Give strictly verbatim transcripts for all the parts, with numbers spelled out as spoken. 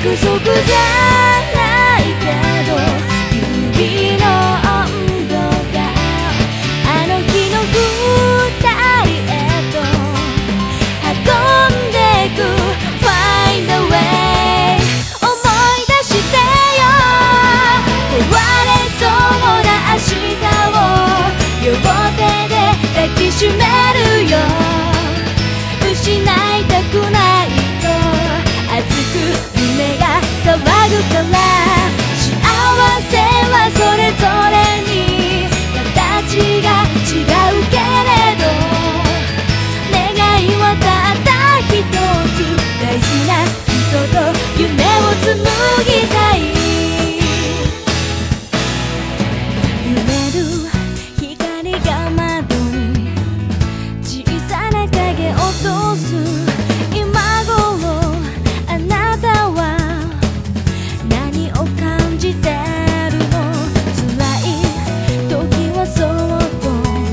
約束じゃないけど指の温度があの日の二人へと運んでく Find a way 思い出してよ壊れそうな明日を両手で抱きしめるよ失いたくないと熱く夢が騒ぐから幸せはそれぞれに形が違うけれど願いはたった一つ大事な人と夢を紡ぎたい夢る光が窓に小さな影を落とす今頃あなたは何を感じてるの辛い時はそっと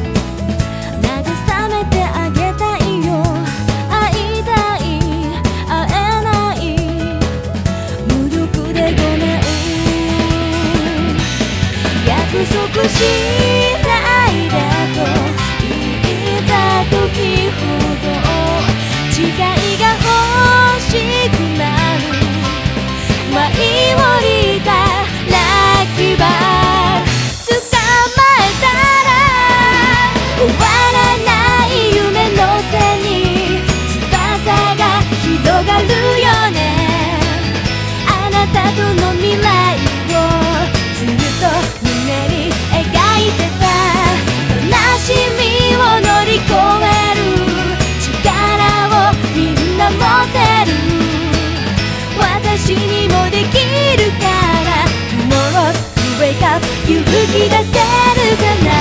慰めてあげたいよ会いたい会えない無力でごめん約束しないでと言った時ほど違いが欲しくなる舞い降りたラッキーバー捕まえたら終わらない夢の背に翼が広がるよねあなたとの未来をずっと胸に描いてた悲しみを乗り越える力をみんな持ってる私にもできるから Tomorrow you wake up 勇気出せるかな